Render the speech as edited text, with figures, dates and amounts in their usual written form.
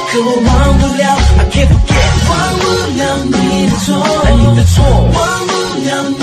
可我忘不了 I can't forget 忘不了你的错，你的错，忘不了